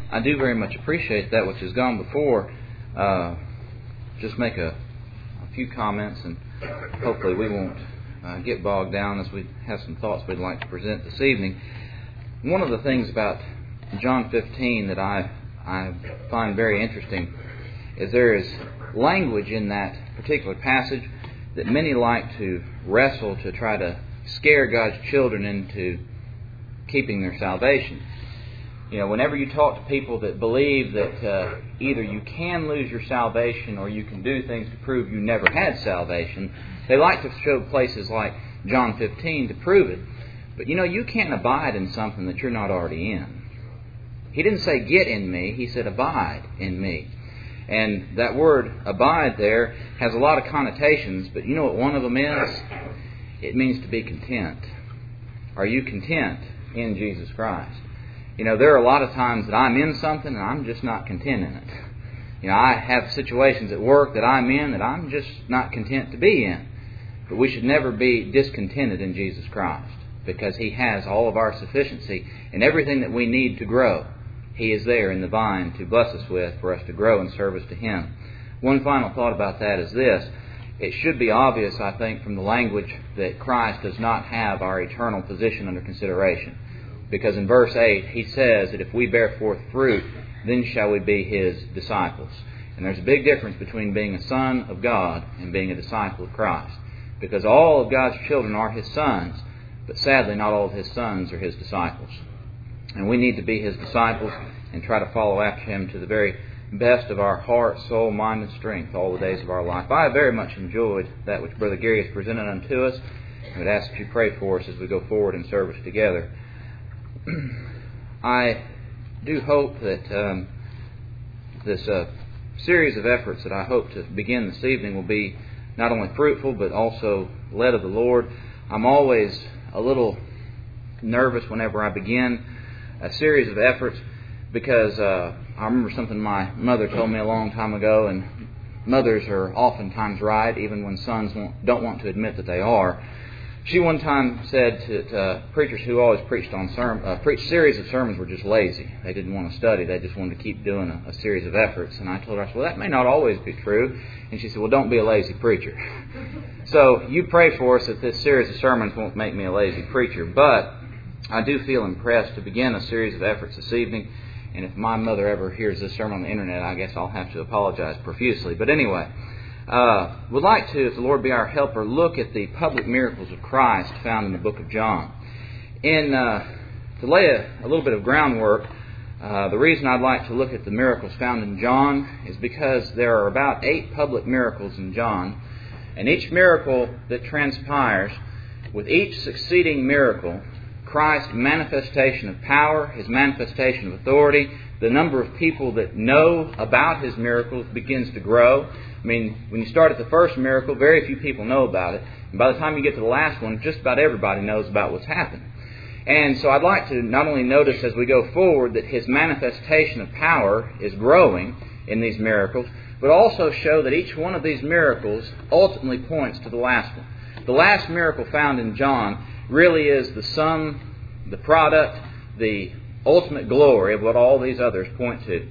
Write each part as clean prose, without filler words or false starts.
I do very much appreciate that which has gone before. Just make a few comments, and hopefully we won't get bogged down as we have some thoughts we'd like to present this evening. One of the things about John 15 that I find very interesting is there is language in that particular passage that many like to wrestle to try to scare God's children into keeping their salvation. You know, whenever you talk to people that believe that either you can lose your salvation or you can do things to prove you never had salvation, they like to show places like John 15 to prove it. But you know, you can't abide in something that you're not already in. He didn't say get in me, He said abide in me. And that word abide there has a lot of connotations, but you know what one of them is? It means to be content. Are you content in Jesus Christ? You know, there are a lot of times that I'm in something and I'm just not content in it. You know, I have situations at work that I'm in that I'm just not content to be in. But we should never be discontented in Jesus Christ, because He has all of our sufficiency and everything that we need to grow. He is there in the vine to bless us with for us to grow in service to Him. One final thought about that is this. It should be obvious, I think, from the language that Christ does not have our eternal position under consideration. Because in verse 8, He says that if we bear forth fruit, then shall we be His disciples. And there's a big difference between being a son of God and being a disciple of Christ. Because all of God's children are His sons, but sadly not all of His sons are His disciples. And we need to be His disciples and try to follow after Him to the very best of our heart, soul, mind, and strength all the days of our life. I have very much enjoyed that which Brother Gary has presented unto us. I would ask that you pray for us as we go forward in service together. I do hope that this series of efforts that I hope to begin this evening will be not only fruitful but also led of the Lord. I'm always a little nervous whenever I begin a series of efforts, because I remember something my mother told me a long time ago, and mothers are oftentimes right, even when sons don't want to admit that they are. She one time said to preachers who always preached series of sermons were just lazy. They didn't want to study. They just wanted to keep doing a series of efforts. And I told her, well, that may not always be true. And she said, well, don't be a lazy preacher. So you pray for us that this series of sermons won't make me a lazy preacher. But I do feel impressed to begin a series of efforts this evening. And if my mother ever hears this sermon on the internet, I guess I'll have to apologize profusely. But anyway, would like to, if the Lord be our helper, look at the public miracles of Christ found in the book of John. To lay a little bit of groundwork, the reason I'd like to look at the miracles found in John is because there are about 8 public miracles in John, and each miracle that transpires, with each succeeding miracle, Christ's manifestation of power, His manifestation of authority, the number of people that know about His miracles begins to grow. I mean, when you start at the first miracle, very few people know about it. And by the time you get to the last one, just about everybody knows about what's happened. And so I'd like to not only notice as we go forward that His manifestation of power is growing in these miracles, but also show that each one of these miracles ultimately points to the last one. The last miracle found in John really is the sum, the product, the ultimate glory of what all these others point to.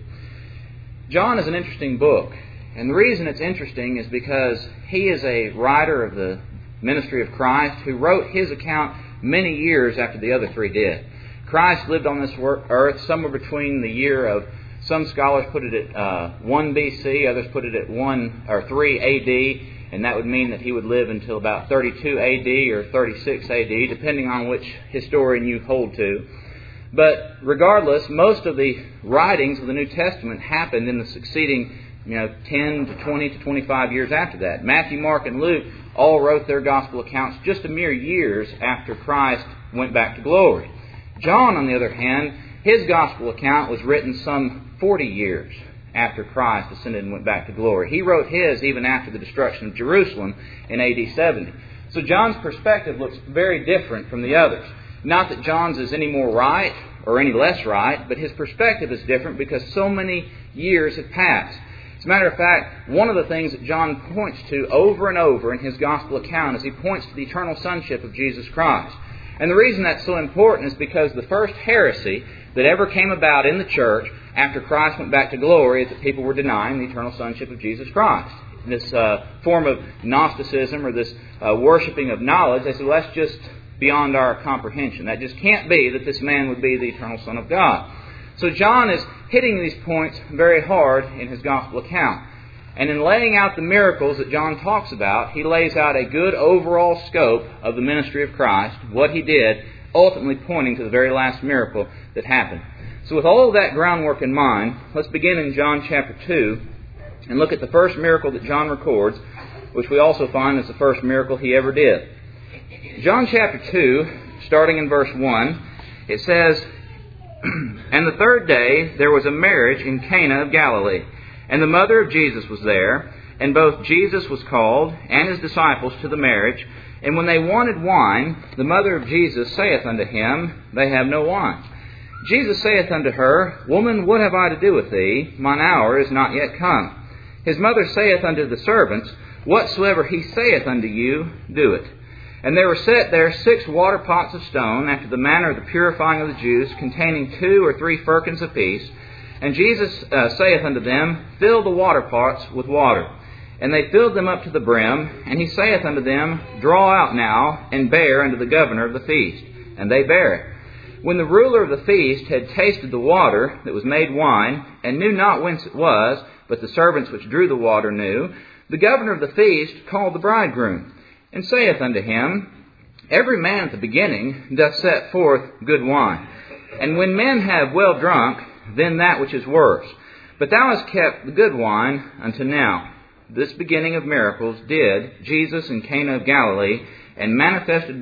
John is an interesting book. And the reason it's interesting is because he is a writer of the ministry of Christ who wrote his account many years after the other 3 did. Christ lived on this earth somewhere between the year of, some scholars put it at 1 BC, others put it at 3 AD, and that would mean that He would live until about 32 AD or 36 AD, depending on which historian you hold to. But regardless, most of the writings of the New Testament happened in the succeeding 10 to 20 to 25 years after that. Matthew, Mark, and Luke all wrote their gospel accounts just a mere years after Christ went back to glory. John, on the other hand, his gospel account was written some 40 years after Christ ascended and went back to glory. He wrote his even after the destruction of Jerusalem in AD 70. So John's perspective looks very different from the others. Not that John's is any more right or any less right, but his perspective is different because so many years have passed. As a matter of fact, one of the things that John points to over and over in his gospel account is he points to the eternal sonship of Jesus Christ. And the reason that's so important is because the first heresy that ever came about in the church after Christ went back to glory is that people were denying the eternal sonship of Jesus Christ. This form of Gnosticism or this worshiping of knowledge, they said, well, that's just beyond our comprehension. That just can't be that this man would be the eternal Son of God. So John is hitting these points very hard in his gospel account. And in laying out the miracles that John talks about, he lays out a good overall scope of the ministry of Christ, what he did, ultimately pointing to the very last miracle that happened. So with all of that groundwork in mind, let's begin in John chapter 2 and look at the first miracle that John records, which we also find is the first miracle he ever did. John chapter 2, starting in verse 1, it says, "And the third day there was a marriage in Cana of Galilee, and the mother of Jesus was there, and both Jesus was called, and his disciples to the marriage. And when they wanted wine, the mother of Jesus saith unto him, They have no wine. Jesus saith unto her, Woman, what have I to do with thee? Mine hour is not yet come. His mother saith unto the servants, Whatsoever he saith unto you, do it. And there were set there 6 water pots of stone, after the manner of the purifying of the Jews, containing 2 or 3 firkins apiece. And Jesus saith unto them, Fill the water pots with water. And they filled them up to the brim. And he saith unto them, Draw out now, and bear unto the governor of the feast. And they bare it. When the ruler of the feast had tasted the water that was made wine, and knew not whence it was, but the servants which drew the water knew, the governor of the feast called the bridegroom, and saith unto him, Every man at the beginning doth set forth good wine. And when men have well drunk, then that which is worse. But thou hast kept the good wine unto now. This beginning of miracles did Jesus in Cana of Galilee, and manifested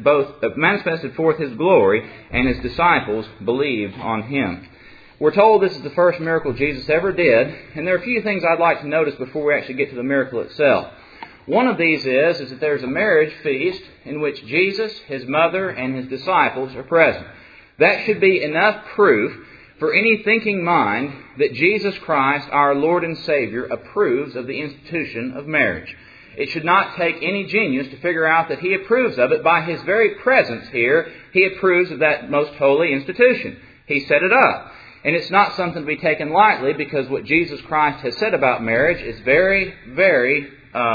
forth his glory, and his disciples believed on him." We're told this is the first miracle Jesus ever did, and there are a few things I'd like to notice before we actually get to the miracle itself. One of these is that there's a marriage feast in which Jesus, his mother, and his disciples are present. That should be enough proof for any thinking mind that Jesus Christ, our Lord and Savior, approves of the institution of marriage. It should not take any genius to figure out that he approves of it. By his very presence here, he approves of that most holy institution. He set it up. And it's not something to be taken lightly, because what Jesus Christ has said about marriage is very, very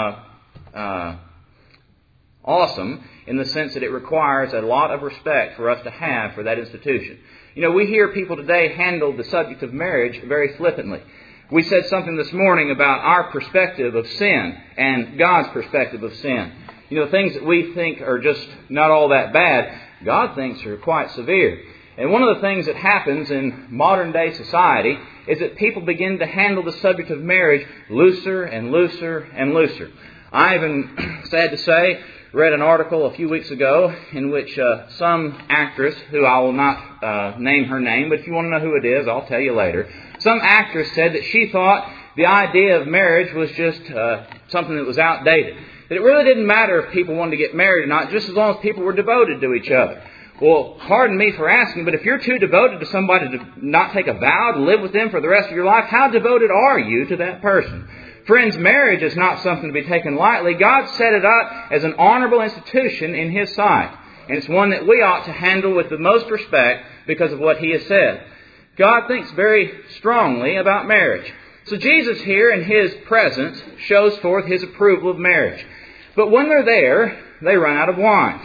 awesome, in the sense that it requires a lot of respect for us to have for that institution. You know, we hear people today handle the subject of marriage very flippantly. We said something this morning about our perspective of sin and God's perspective of sin. You know, things that we think are just not all that bad, God thinks are quite severe. And one of the things that happens in modern day society is that people begin to handle the subject of marriage looser and looser and looser. I even, sad to say, read an article a few weeks ago in which some actress, who I will not name her name, but if you want to know who it is, I'll tell you later. Some actress said that she thought the idea of marriage was just something that was outdated. That it really didn't matter if people wanted to get married or not, just as long as people were devoted to each other. Well, pardon me for asking, but if you're too devoted to somebody to not take a vow to live with them for the rest of your life, how devoted are you to that person? Friends, marriage is not something to be taken lightly. God set it up as an honorable institution in His sight. And it's one that we ought to handle with the most respect because of what He has said. God thinks very strongly about marriage. So Jesus here in His presence shows forth His approval of marriage. But when they're there, they run out of wine.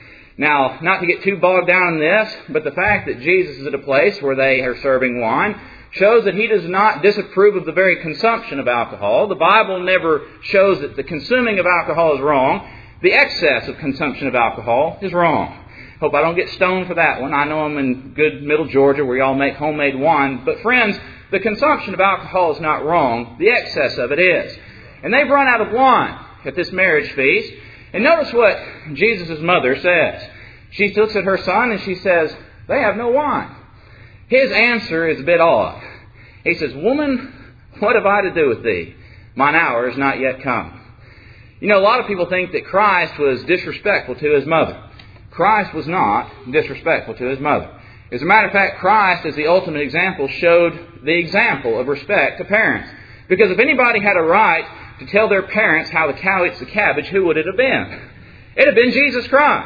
Now, not to get too bogged down in this, but the fact that Jesus is at a place where they are serving wine shows that He does not disapprove of the very consumption of alcohol. The Bible never shows that the consuming of alcohol is wrong. The excess of consumption of alcohol is wrong. Hope I don't get stoned for that one. I know I'm in good middle Georgia where y'all make homemade wine. But friends, the consumption of alcohol is not wrong. The excess of it is. And they've run out of wine at this marriage feast. And notice what Jesus' mother says. She looks at her son and she says, "They have no wine." His answer is a bit odd. He says, "Woman, what have I to do with thee? Mine hour is not yet come." You know, a lot of people think that Christ was disrespectful to His mother. Christ was not disrespectful to His mother. As a matter of fact, Christ, as the ultimate example, showed the example of respect to parents. Because if anybody had a right to tell their parents how the cow eats the cabbage, who would it have been? It had been Jesus Christ.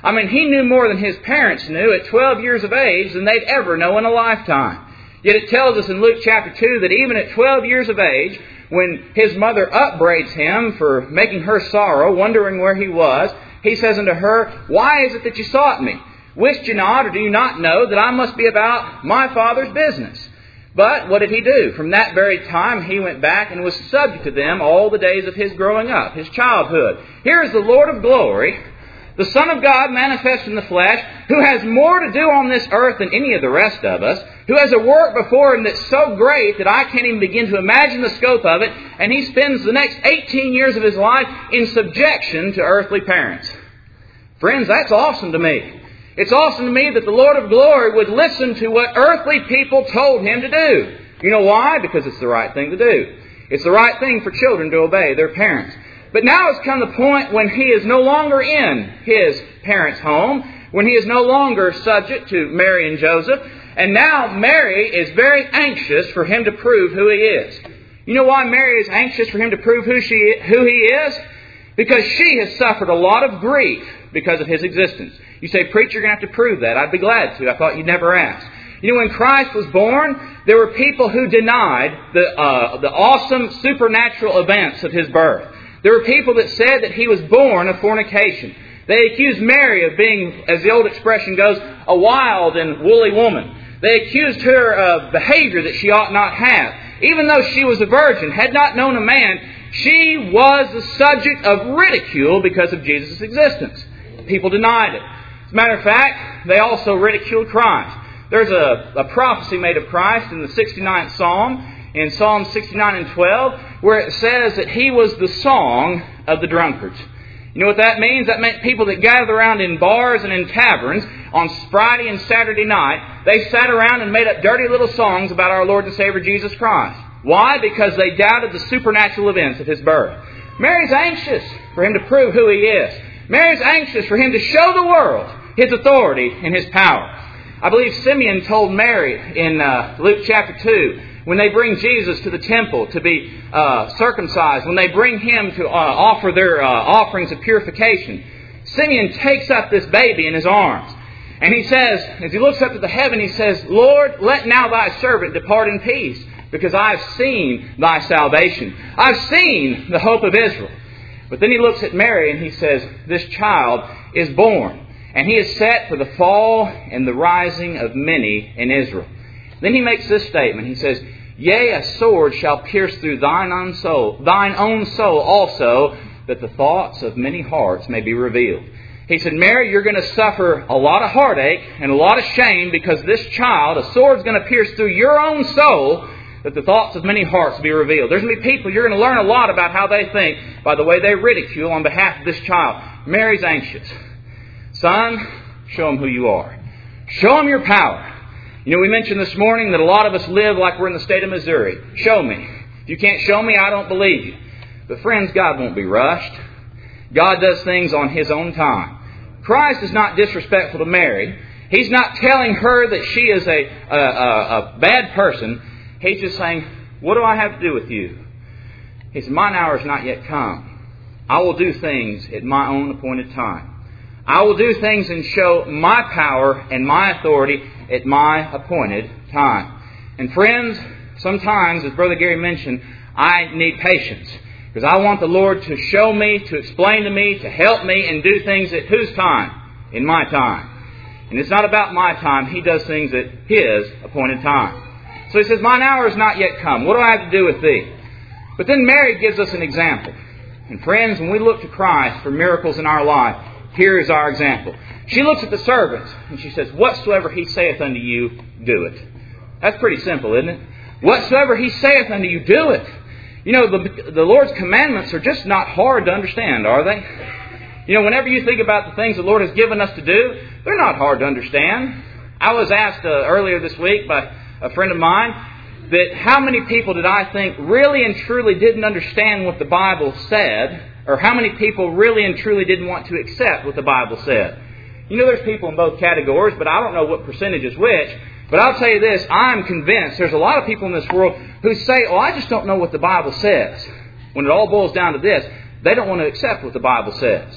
I mean, he knew more than his parents knew at 12 years of age than they'd ever know in a lifetime. Yet it tells us in Luke chapter 2 that even at 12 years of age, when his mother upbraids him for making her sorrow, wondering where he was, he says unto her, Why is it that you sought me? Wist you not, or do you not know, that I must be about my Father's business? But what did he do? From that very time he went back and was subject to them all the days of his growing up, his childhood. Here is the Lord of glory, the Son of God manifest in the flesh, who has more to do on this earth than any of the rest of us, who has a work before him that's so great that I can't even begin to imagine the scope of it, and he spends the next 18 years of his life in subjection to earthly parents. Friends, that's awesome to me. It's awesome to me that the Lord of glory would listen to what earthly people told him to do. You know why? Because it's the right thing to do. It's the right thing for children to obey their parents. But now has come the point when he is no longer in his parents' home, when he is no longer subject to Mary and Joseph, and now Mary is very anxious for him to prove who he is. You know why Mary is anxious for him to prove who he is? Because she has suffered a lot of grief because of his existence. You say, Preacher, you're going to have to prove that. I'd be glad to. I thought you'd never ask. You know, when Christ was born, there were people who denied the awesome supernatural events of his birth. There were people that said that he was born of fornication. They accused Mary of being, as the old expression goes, a wild and woolly woman. They accused her of behavior that she ought not have. Even though she was a virgin, had not known a man, she was the subject of ridicule because of Jesus' existence. People denied it. As a matter of fact, they also ridiculed Christ. There's a prophecy made of Christ in the 69th Psalm, in Psalm 69 and 12, where it says that he was the song of the drunkards. You know what that means? That meant people that gathered around in bars and in taverns on Friday and Saturday night, they sat around and made up dirty little songs about our Lord and Savior Jesus Christ. Why? Because they doubted the supernatural events of his birth. Mary's anxious for him to prove who he is. Mary's anxious for him to show the world his authority and his power. I believe Simeon told Mary in Luke chapter 2, when they bring Jesus to the temple to be circumcised, when they bring him to offer their offerings of purification, Simeon takes up this baby in his arms. And he says, as he looks up to the heaven, he says, Lord, let now thy servant depart in peace, because I've seen thy salvation. I've seen the hope of Israel. But then he looks at Mary and he says, this child is born, and he is set for the fall and the rising of many in Israel. Then he makes this statement. He says, Yea, a sword shall pierce through thine own soul also, that the thoughts of many hearts may be revealed. He said, Mary, you're going to suffer a lot of heartache and a lot of shame because this child, a sword's going to pierce through your own soul, that the thoughts of many hearts will be revealed. There's going to be people, you're going to learn a lot about how they think by the way they ridicule on behalf of this child. Mary's anxious. Son, show them who you are. Show them your power. You know, we mentioned this morning that a lot of us live like we're in the state of Missouri. Show me. If you can't show me, I don't believe you. But friends, God won't be rushed. God does things on His own time. Christ is not disrespectful to Mary. He's not telling her that she is a bad person. He's just saying, what do I have to do with you? He said, mine hour has not yet come. I will do things at my own appointed time. I will do things and show my power and my authority at my appointed time. And friends, sometimes, as Brother Gary mentioned, I need patience. Because I want the Lord to show me, to explain to me, to help me, and do things at whose time? In my time. And it's not about my time. He does things at His appointed time. So He says, mine hour has not yet come. What do I have to do with thee? But then Mary gives us an example. And friends, when we look to Christ for miracles in our life, here is our example. She looks at the servants and she says, whatsoever He saith unto you, do it. That's pretty simple, isn't it? Whatsoever He saith unto you, do it. You know, the Lord's commandments are just not hard to understand, are they? You know, whenever you think about the things the Lord has given us to do, they're not hard to understand. I was asked earlier this week by a friend of mine that how many people did I think really and truly didn't understand what the Bible said, or how many people really and truly didn't want to accept what the Bible said. You know, there's people in both categories, but I don't know what percentage is which. But I'll tell you this, I'm convinced there's a lot of people in this world who say, oh, I just don't know what the Bible says. When it all boils down to this, they don't want to accept what the Bible says.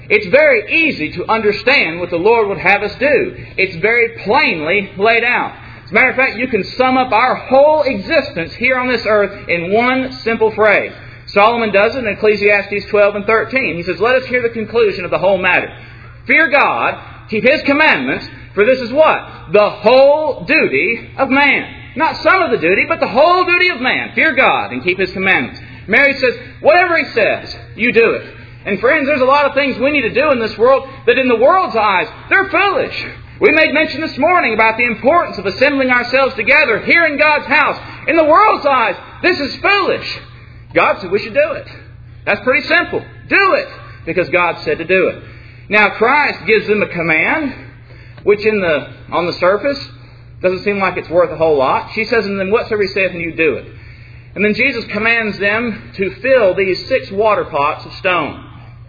It's very easy to understand what the Lord would have us do. It's very plainly laid out. As a matter of fact, you can sum up our whole existence here on this earth in one simple phrase. Solomon does it in Ecclesiastes 12 and 13. He says, let us hear the conclusion of the whole matter. Fear God, keep His commandments, for this is what? The whole duty of man. Not some of the duty, but the whole duty of man. Fear God and keep His commandments. Mary says, whatever He says, you do it. And friends, there's a lot of things we need to do in this world that in the world's eyes, they're foolish. We made mention this morning about the importance of assembling ourselves together here in God's house. In the world's eyes, this is foolish. God said we should do it. That's pretty simple. Do it, because God said to do it. Now, Christ gives them a command, which on the surface doesn't seem like it's worth a whole lot. She says, and then whatsoever He saith, and you do it. And then Jesus commands them to fill these 6 water pots of stone.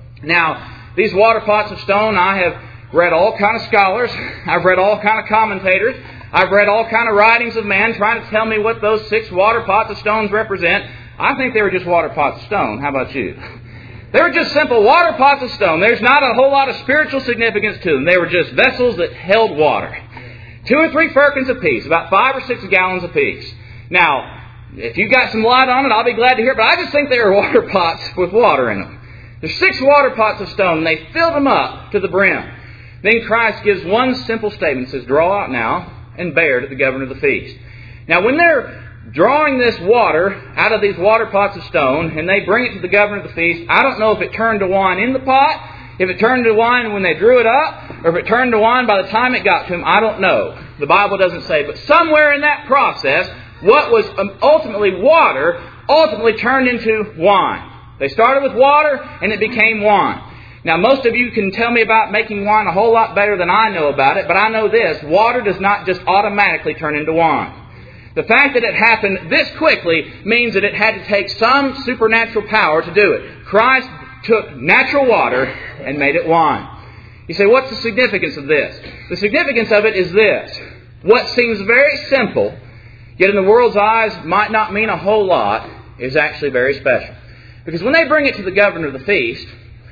Now, these water pots of stone, I have read all kind of scholars. I've read all kind of commentators. I've read all kind of writings of men trying to tell me what those 6 water pots of stones represent. I think they were just water pots of stone. How about you? They were just simple water pots of stone. There's not a whole lot of spiritual significance to them. They were just vessels that held water. 2 or 3 firkins apiece, about 5 or 6 gallons apiece. Now, if you've got some light on it, I'll be glad to hear it, but I just think they were water pots with water in them. There's 6 water pots of stone, and they filled them up to the brim. Then Christ gives one simple statement. He says, draw out now and bear to the governor of the feast. Now, when they're drawing this water out of these water pots of stone, and they bring it to the governor of the feast, I don't know if it turned to wine in the pot, if it turned to wine when they drew it up, or if it turned to wine by the time it got to him. I don't know. The Bible doesn't say. But somewhere in that process, what was ultimately water ultimately turned into wine. They started with water, and it became wine. Now, most of you can tell me about making wine a whole lot better than I know about it, but I know this. Water does not just automatically turn into wine. The fact that it happened this quickly means that it had to take some supernatural power to do it. Christ took natural water and made it wine. You say, what's the significance of this? The significance of it is this. What seems very simple, yet in the world's eyes might not mean a whole lot, is actually very special. Because when they bring it to the governor of the feast,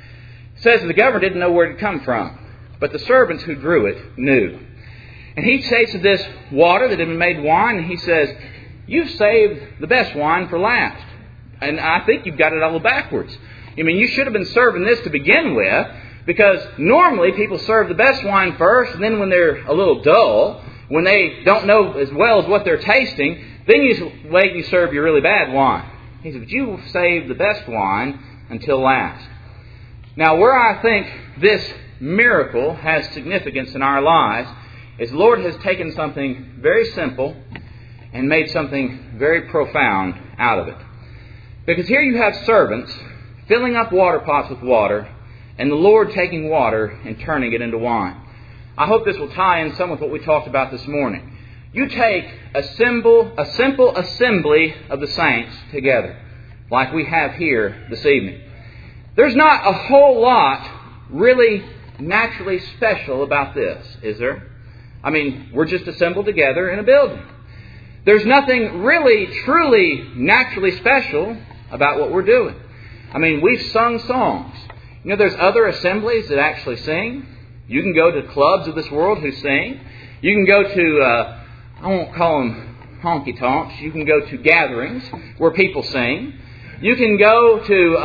it says the governor didn't know where it had come from, but the servants who drew it knew. And he tasted this water that had been made wine, and he says, you've saved the best wine for last. And I think you've got it all backwards. I mean, you should have been serving this to begin with, because normally people serve the best wine first, and then when they're a little dull, when they don't know as well as what they're tasting, then you wait and you serve your really bad wine. He said, but you will save the best wine until last. Now, where I think this miracle has significance in our lives is the Lord has taken something very simple and made something very profound out of it. Because here you have servants filling up water pots with water, and the Lord taking water and turning it into wine. I hope this will tie in some with what we talked about this morning. You take a simple assembly of the saints together, like we have here this evening. There's not a whole lot really naturally special about this, is there? I mean, we're just assembled together in a building. There's nothing really, truly, naturally special about what we're doing. I mean, we've sung songs. You know, there's other assemblies that actually sing. You can go to clubs of this world who sing. You can go to, I won't call them honky-tonks. You can go to gatherings where people sing. You can go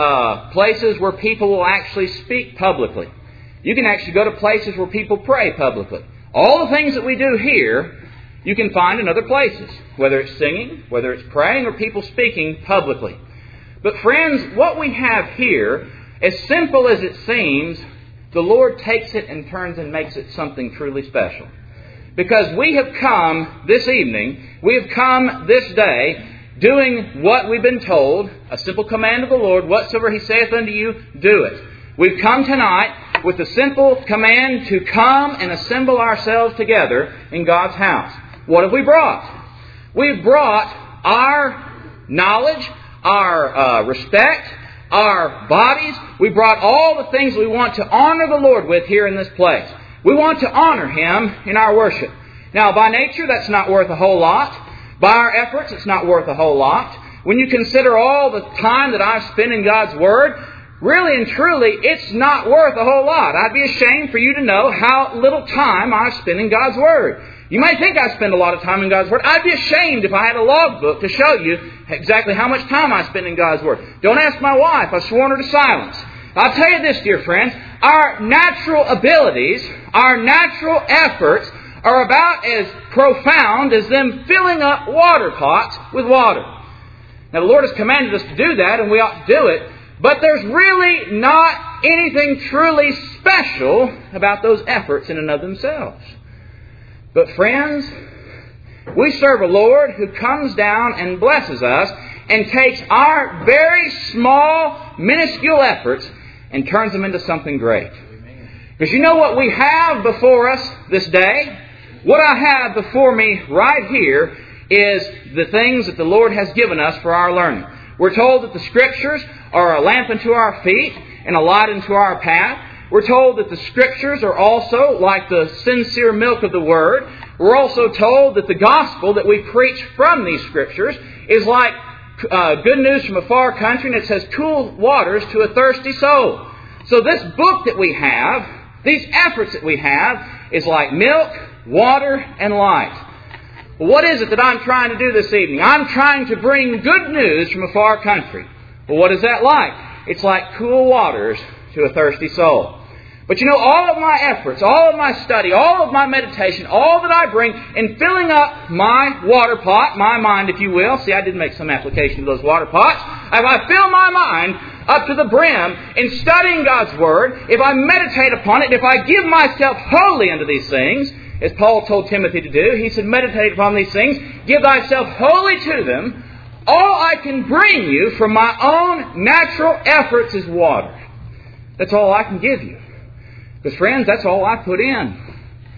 to places where people will actually speak publicly. You can actually go to places where people pray publicly. All the things that we do here, you can find in other places, whether it's singing, whether it's praying, or people speaking publicly. But friends, what we have here, as simple as it seems, the Lord takes it and turns and makes it something truly special. Because we have come this evening, we have come this day, doing what we've been told, a simple command of the Lord, whatsoever He saith unto you, do it. We've come tonight with the simple command to come and assemble ourselves together in God's house. What have we brought? We've brought our knowledge, our respect, our bodies. We brought all the things we want to honor the Lord with here in this place. We want to honor Him in our worship. Now, by nature, that's not worth a whole lot. By our efforts, it's not worth a whole lot. When you consider all the time that I've spent in God's Word, really and truly, it's not worth a whole lot. I'd be ashamed for you to know how little time I spend in God's Word. You might think I spend a lot of time in God's Word. I'd be ashamed if I had a logbook to show you exactly how much time I spend in God's Word. Don't ask my wife. I've sworn her to silence. I'll tell you this, dear friends. Our natural abilities, our natural efforts are about as profound as them filling up water pots with water. Now, the Lord has commanded us to do that, and we ought to do it. But there's really not anything truly special about those efforts in and of themselves. But friends, we serve a Lord who comes down and blesses us and takes our very small, minuscule efforts and turns them into something great. Because you know what we have before us this day? What I have before me right here is the things that the Lord has given us for our learning. We're told that the Scriptures are a lamp unto our feet and a light unto our path. We're told that the Scriptures are also like the sincere milk of the Word. We're also told that the gospel that we preach from these Scriptures is like good news from a far country, and it says cool waters to a thirsty soul. So this book that we have, these efforts that we have, is like milk, water, and light. Well, what is it that I'm trying to do this evening? I'm trying to bring good news from a far country. Well, what is that like? It's like cool waters to a thirsty soul. But you know, all of my efforts, all of my study, all of my meditation, all that I bring in filling up my water pot, my mind, if you will. See, I did make some application of those water pots. If I fill my mind up to the brim in studying God's Word, if I meditate upon it, if I give myself wholly unto these things, as Paul told Timothy to do, he said, meditate upon these things, give thyself wholly to them. All I can bring you from my own natural efforts is water. That's all I can give you. Because friends, that's all I put in.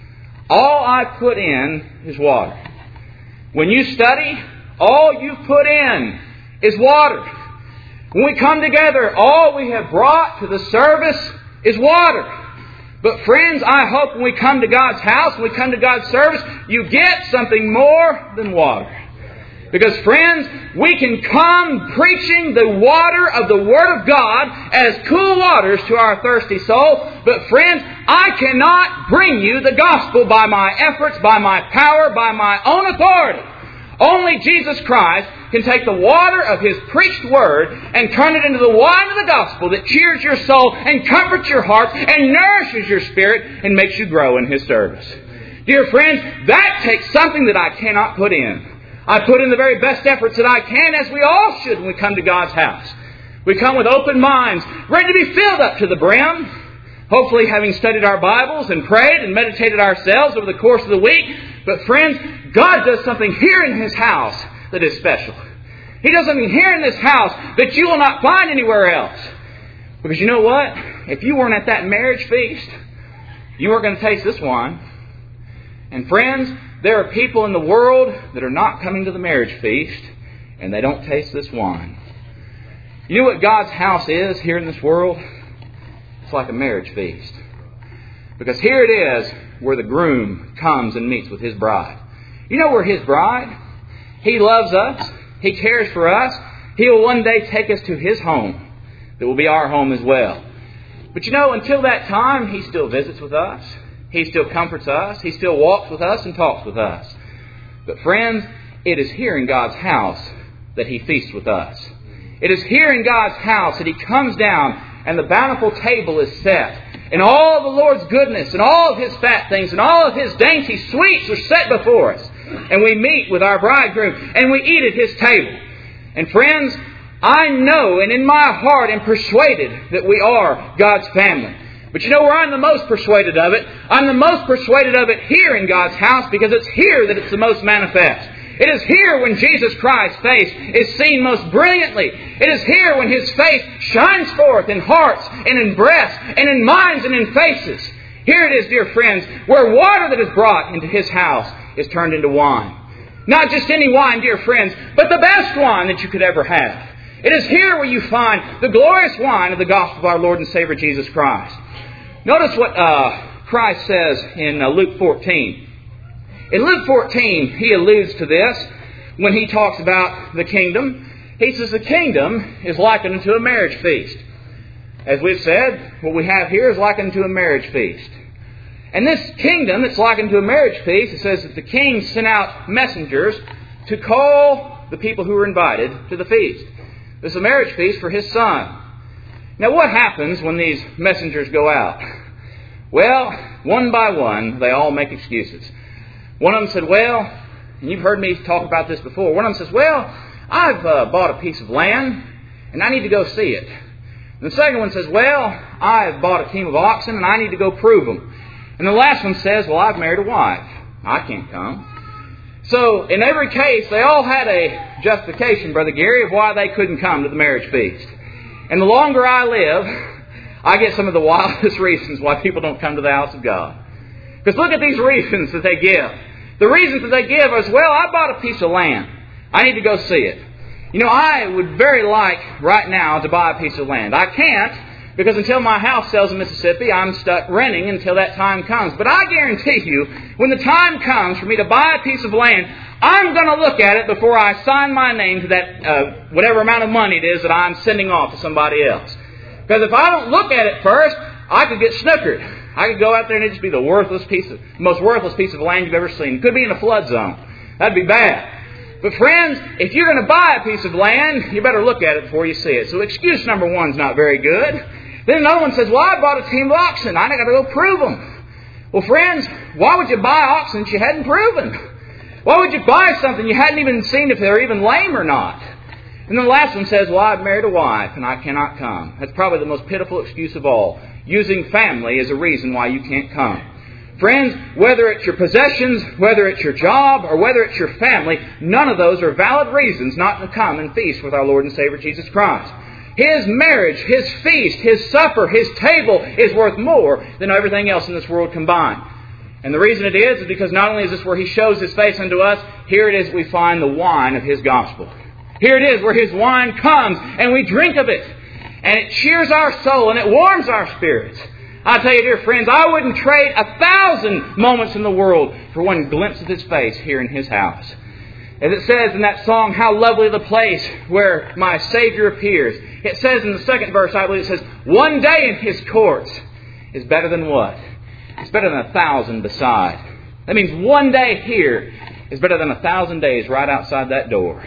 All I put in is water. When you study, all you put in is water. When we come together, all we have brought to the service is water. But friends, I hope when we come to God's house, when we come to God's service, you get something more than water. Because friends, we can come preaching the water of the Word of God as cool waters to our thirsty soul. But friends, I cannot bring you the gospel by my efforts, by my power, by my own authority. Only Jesus Christ can take the water of His preached Word and turn it into the wine of the gospel that cheers your soul and comforts your heart and nourishes your spirit and makes you grow in His service. Dear friends, that takes something that I cannot put in. I put in the very best efforts that I can, as we all should when we come to God's house. We come with open minds, ready to be filled up to the brim, hopefully having studied our Bibles and prayed and meditated ourselves over the course of the week. But friends, God does something here in His house that is special. He does something here in this house that you will not find anywhere else. Because you know what? If you weren't at that marriage feast, you weren't going to taste this wine. And friends, there are people in the world that are not coming to the marriage feast, and they don't taste this wine. You know what God's house is here in this world? It's like a marriage feast. Because here it is where the groom comes and meets with his bride. You know we're His bride. He loves us. He cares for us. He will one day take us to His home that will be our home as well. But you know, until that time, He still visits with us. He still comforts us. He still walks with us and talks with us. But friends, it is here in God's house that He feasts with us. It is here in God's house that He comes down and the bountiful table is set. And all the Lord's goodness and all of His fat things and all of His dainty sweets are set before us. And we meet with our bridegroom and we eat at His table. And friends, I know and in my heart am persuaded that we are God's family. But you know where I'm the most persuaded of it? I'm the most persuaded of it here in God's house because it's here that it's the most manifest. It is here when Jesus Christ's face is seen most brilliantly. It is here when His face shines forth in hearts and in breasts and in minds and in faces. Here it is, dear friends, where water that is brought into His house is turned into wine. Not just any wine, dear friends, but the best wine that you could ever have. It is here where you find the glorious wine of the gospel of our Lord and Savior Jesus Christ. Notice what Christ says in Luke 14. In Luke 14, He alludes to this when He talks about the kingdom. He says the kingdom is likened unto a marriage feast. as we've said, what we have here is likened to a marriage feast. And this kingdom that's likened to a marriage feast, it says that the king sent out messengers to call the people who were invited to the feast. This is a marriage feast for his son. Now what happens when these messengers go out? Well, one by one, they all make excuses. One of them said, well, and you've heard me talk about this before, one of them says, well, I've bought a piece of land and I need to go see it. And the second one says, well, I've bought a team of oxen and I need to go prove them. And the last one says, well, I've married a wife. I can't come. So, in every case, they all had a justification, Brother Gary, of why they couldn't come to the marriage feast. And the longer I live, I get some of the wildest reasons why people don't come to the house of God. Because look at these reasons that they give. The reasons that they give is, well, I bought a piece of land. I need to go see it. You know, I would very like right now to buy a piece of land. I can't, because until my house sells in Mississippi, I'm stuck renting until that time comes. But I guarantee you, when the time comes for me to buy a piece of land, I'm going to look at it before I sign my name to that whatever amount of money it is that I'm sending off to somebody else. Because if I don't look at it first, I could get snookered. I could go out there and it'd just be the most worthless piece of land you've ever seen. It could be in a flood zone. That'd be bad. But friends, if you're going to buy a piece of land, you better look at it before you see it. So excuse number one's not very good. Then another one says, well, I bought a team of oxen. I got to go prove them. Well, friends, why would you buy oxen that you hadn't proven? Why would you buy something you hadn't even seen if they're even lame or not? And then the last one says, well, I've married a wife and I cannot come. That's probably the most pitiful excuse of all. Using family as a reason why you can't come. Friends, whether it's your possessions, whether it's your job, or whether it's your family, none of those are valid reasons not to come and feast with our Lord and Savior Jesus Christ. His marriage, His feast, His supper, His table is worth more than everything else in this world combined. And the reason it is because not only is this where He shows His face unto us, here it is we find the wine of His gospel. Here it is where His wine comes and we drink of it. And it cheers our soul and it warms our spirits. I tell you, dear friends, I wouldn't trade 1,000 moments in the world for one glimpse of His face here in His house. As it says in that song, how lovely the place where my Savior appears. It says in the second verse, I believe it says, one day in His courts is better than what? It's better than 1,000 beside. That means one day here is better than 1,000 days right outside that door.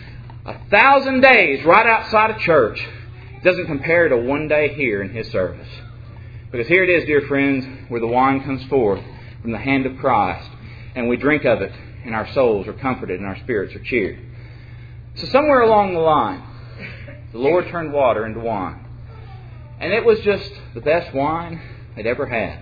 1,000 days right outside a church doesn't compare to one day here in His service. Because here it is, dear friends, where the wine comes forth from the hand of Christ, and we drink of it, and our souls are comforted and our spirits are cheered. So somewhere along the line, the Lord turned water into wine. And it was just the best wine they'd ever had.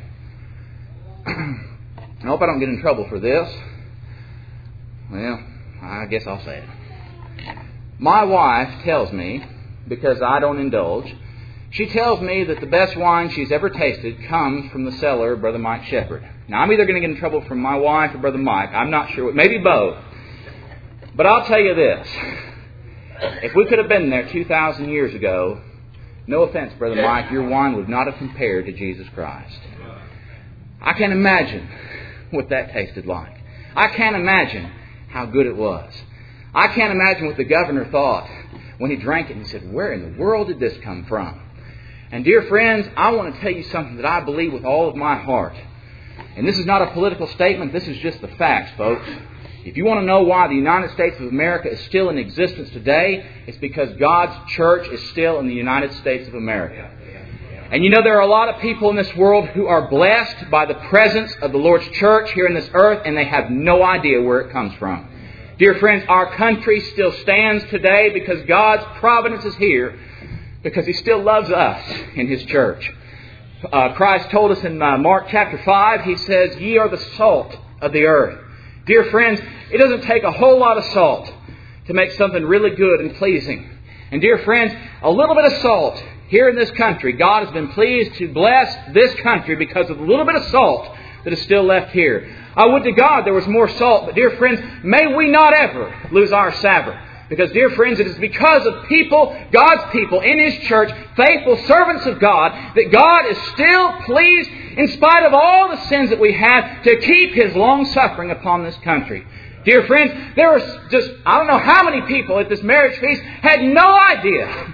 I hope I don't get in trouble for this. Well, I guess I'll say it. My wife tells me, because I don't indulge, she tells me that the best wine she's ever tasted comes from the cellar of Brother Mike Shepard. Now, I'm either going to get in trouble from my wife or Brother Mike. I'm not sure. Maybe both. But I'll tell you this. If we could have been there 2,000 years ago, no offense, Brother Mike, your wine would not have compared to Jesus Christ. I can't imagine what that tasted like. I can't imagine how good it was. I can't imagine what the governor thought when he drank it and he said, where in the world did this come from? And dear friends, I want to tell you something that I believe with all of my heart. And this is not a political statement. This is just the facts, folks. If you want to know why the United States of America is still in existence today, it's because God's church is still in the United States of America. And you know, there are a lot of people in this world who are blessed by the presence of the Lord's church here in this earth, and they have no idea where it comes from. Dear friends, our country still stands today because God's providence is here, because He still loves us in His church. Christ told us in Mark chapter 5, He says, ye are the salt of the earth. Dear friends, it doesn't take a whole lot of salt to make something really good and pleasing. And dear friends, a little bit of salt here in this country, God has been pleased to bless this country because of a little bit of salt that is still left here. I would to God there was more salt, but dear friends, may we not ever lose our Sabbath. Because, dear friends, it is because of people, God's people in His church, faithful servants of God, that God is still pleased, in spite of all the sins that we have, to keep His long suffering upon this country. Dear friends, there was just, I don't know how many people at this marriage feast had no idea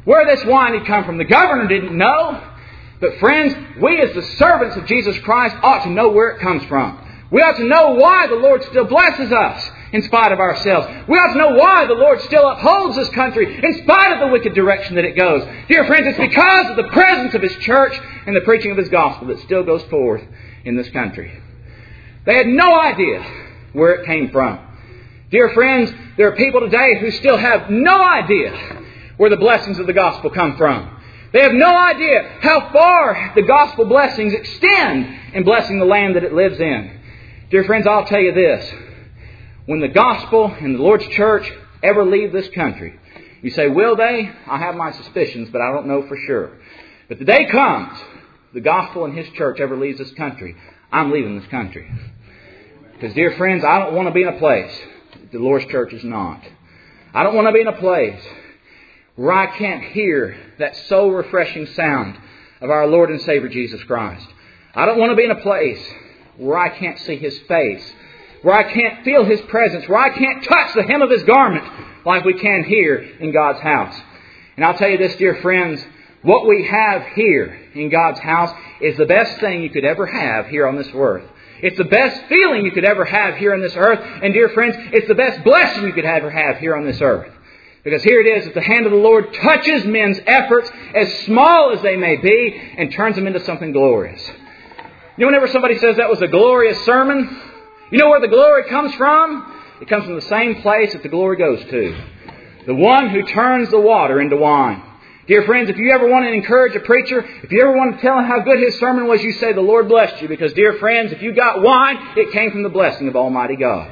where this wine had come from. The governor didn't know. But friends, we as the servants of Jesus Christ ought to know where it comes from. We ought to know why the Lord still blesses us in spite of ourselves. We ought to know why the Lord still upholds this country in spite of the wicked direction that it goes. Dear friends, it's because of the presence of His church and the preaching of His gospel that still goes forth in this country. They had no idea where it came from. Dear friends, there are people today who still have no idea where the blessings of the gospel come from. They have no idea how far the gospel blessings extend in blessing the land that it lives in. Dear friends, I'll tell you this. When the gospel and the Lord's church ever leave this country, you say, will they? I have my suspicions, but I don't know for sure. But the day comes, the gospel and His church ever leaves this country, I'm leaving this country. Because, dear friends, I don't want to be in a place that the Lord's church is not. I don't want to be in a place where I can't hear that soul-refreshing sound of our Lord and Savior Jesus Christ. I don't want to be in a place where I can't see His face, where I can't feel His presence, where I can't touch the hem of His garment like we can here in God's house. And I'll tell you this, dear friends, what we have here in God's house is the best thing you could ever have here on this earth. It's the best feeling you could ever have here on this earth. And dear friends, it's the best blessing you could ever have here on this earth. Because here it is that the hand of the Lord touches men's efforts, as small as they may be, and turns them into something glorious. You know, whenever somebody says that was a glorious sermon, you know where the glory comes from? It comes from the same place that the glory goes to. The one who turns the water into wine. Dear friends, if you ever want to encourage a preacher, if you ever want to tell him how good his sermon was, you say, the Lord blessed you. Because, dear friends, if you got wine, it came from the blessing of Almighty God.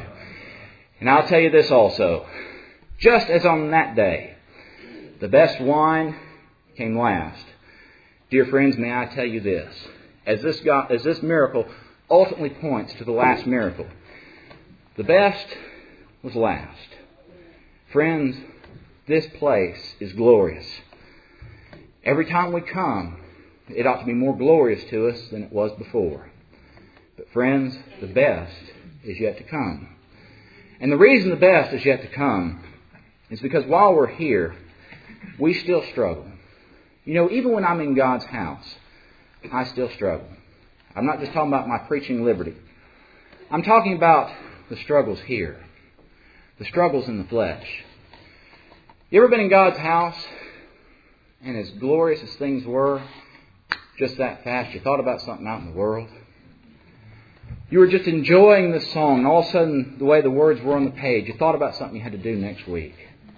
And I'll tell you this also. Just as on that day, the best wine came last. Dear friends, may I tell you this. As this miracle ultimately points to the last miracle, the best was last. Friends, this place is glorious. Every time we come, it ought to be more glorious to us than it was before. But friends, the best is yet to come. And the reason the best is yet to come is because while we're here, we still struggle. You know, even when I'm in God's house, I still struggle. I'm not just talking about my preaching liberty. I'm talking about the struggles here. The struggles in the flesh. You ever been in God's house, and as glorious as things were, just that fast, you thought about something out in the world? You were just enjoying the song, and all of a sudden, the way the words were on the page, you thought about something you had to do next week.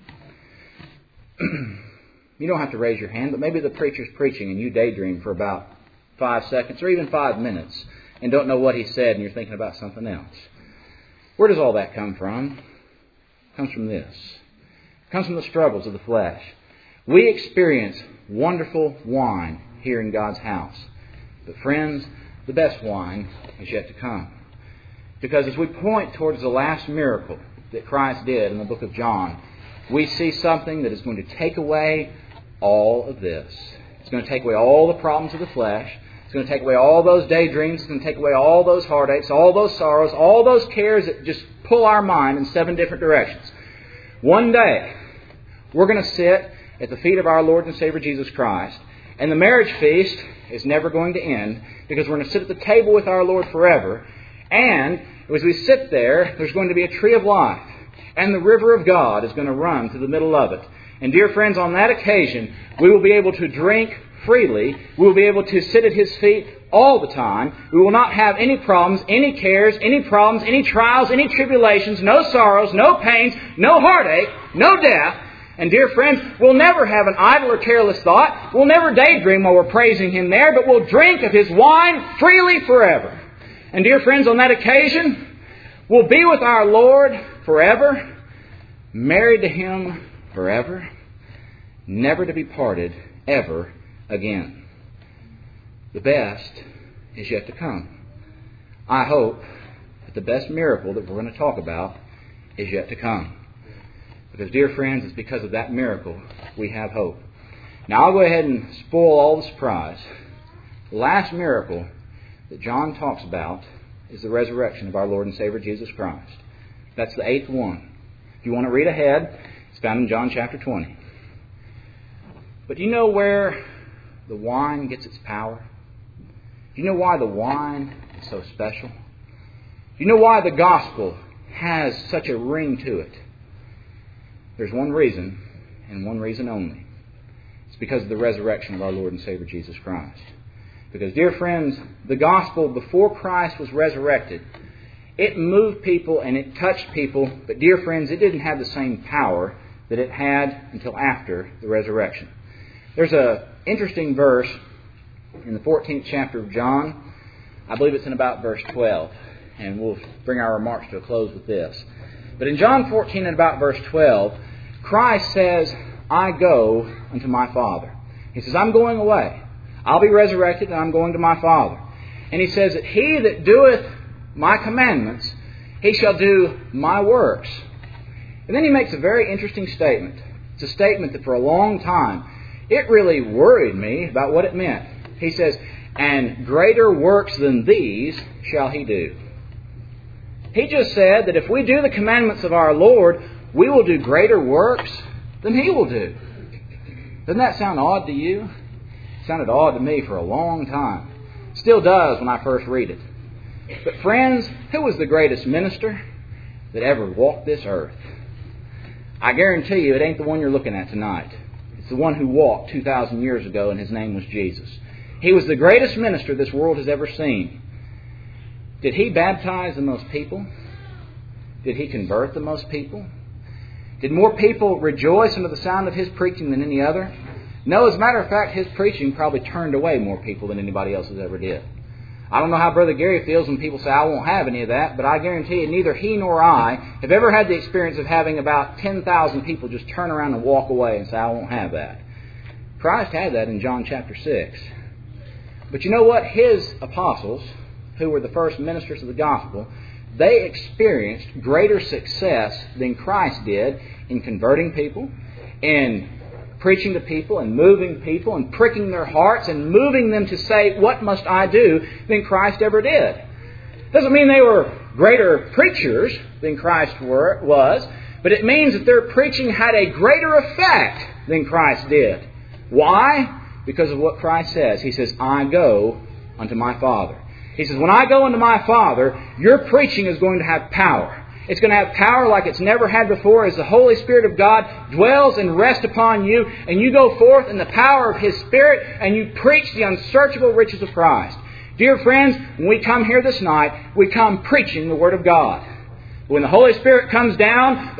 You don't have to raise your hand, but maybe the preacher's preaching and you daydream for about 5 seconds or even 5 minutes and don't know what he said and you're thinking about something else. Where does all that come from? It comes from this. It comes from the struggles of the flesh. We experience wonderful wine here in God's house. But friends, the best wine is yet to come. Because as we point towards the last miracle that Christ did in the book of John, we see something that is going to take away all of this. It's going to take away all the problems of the flesh. It's going to take away all those daydreams. It's going to take away all those heartaches, all those sorrows, all those cares that just pull our mind in 7 different directions. One day, we're going to sit at the feet of our Lord and Savior Jesus Christ, and the marriage feast is never going to end because we're going to sit at the table with our Lord forever, and as we sit there, there's going to be a tree of life. And the river of God is going to run through the middle of it. And dear friends, on that occasion, we will be able to drink freely. We will be able to sit at His feet all the time. We will not have any problems, any cares, any problems, any trials, any tribulations, no sorrows, no pains, no heartache, no death. And dear friends, we'll never have an idle or careless thought. We'll never daydream while we're praising Him there, but we'll drink of His wine freely forever. And dear friends, on that occasion, we'll be with our Lord forever, married to Him forever, never to be parted ever again. The best is yet to come. I hope that the best miracle that we're going to talk about is yet to come. Because, dear friends, it's because of that miracle we have hope. Now, I'll go ahead and spoil all the surprise. The last miracle that John talks about is the resurrection of our Lord and Savior Jesus Christ. That's the 8th one. If you want to read ahead, it's found in John chapter 20. But do you know where the wine gets its power? Do you know why the wine is so special? Do you know why the gospel has such a ring to it? There's one reason, and one reason only. It's because of the resurrection of our Lord and Savior Jesus Christ. Because, dear friends, the gospel before Christ was resurrected, it moved people and it touched people, but dear friends, it didn't have the same power that it had until after the resurrection. There's an interesting verse in the 14th chapter of John. I believe it's in about verse 12. And we'll bring our remarks to a close with this. But in John 14 and about verse 12, Christ says, I go unto my Father. He says, I'm going away. I'll be resurrected and I'm going to my Father. And He says that He that doeth my commandments, he shall do my works. And then He makes a very interesting statement. It's a statement that for a long time, it really worried me about what it meant. He says, and greater works than these shall He do. He just said that if we do the commandments of our Lord, we will do greater works than He will do. Doesn't that sound odd to you? It sounded odd to me for a long time. Still does when I first read it. But friends, who was the greatest minister that ever walked this earth? I guarantee you it ain't the one you're looking at tonight. It's the one who walked 2,000 years ago, and His name was Jesus. He was the greatest minister this world has ever seen. Did He baptize the most people? Did He convert the most people? Did more people rejoice under the sound of His preaching than any other? No, as a matter of fact, His preaching probably turned away more people than anybody else's ever did. I don't know how Brother Gary feels when people say, I won't have any of that, but I guarantee you neither he nor I have ever had the experience of having about 10,000 people just turn around and walk away and say, I won't have that. Christ had that in John chapter 6. But you know what? His apostles, who were the first ministers of the gospel, they experienced greater success than Christ did in converting people, in preaching to people and moving people and pricking their hearts and moving them to say, what must I do, than Christ ever did. Doesn't mean they were greater preachers than Christ was, but it means that their preaching had a greater effect than Christ did. Why? Because of what Christ says. He says, I go unto my Father. He says, when I go unto my Father, your preaching is going to have power. It's going to have power like it's never had before as the Holy Spirit of God dwells and rests upon you, and you go forth in the power of His Spirit and you preach the unsearchable riches of Christ. Dear friends, when we come here this night, we come preaching the Word of God. When the Holy Spirit comes down,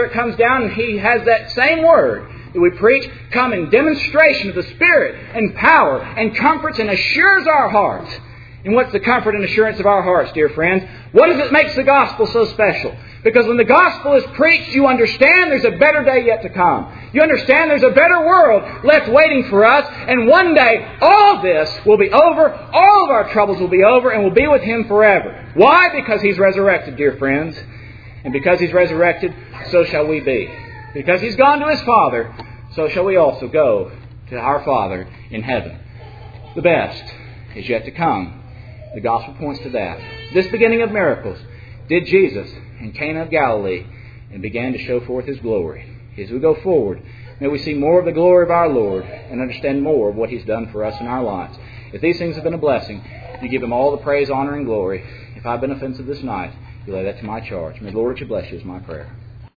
and He has that same Word that we preach come in demonstration of the Spirit and power and comforts and assures our hearts. And what's the comfort and assurance of our hearts, dear friends? What is it makes the gospel so special? Because when the gospel is preached, you understand there's a better day yet to come. You understand there's a better world left waiting for us. And one day, all this will be over. All of our troubles will be over, and we'll be with Him forever. Why? Because He's resurrected, dear friends. And because He's resurrected, so shall we be. Because He's gone to His Father, so shall we also go to our Father in heaven. The best is yet to come. The gospel points to that. This beginning of miracles did Jesus in Cana of Galilee and began to show forth His glory. As we go forward, may we see more of the glory of our Lord and understand more of what He's done for us in our lives. If these things have been a blessing, you give Him all the praise, honor, and glory. If I've been offensive this night, you lay that to my charge. May the Lord bless you is my prayer.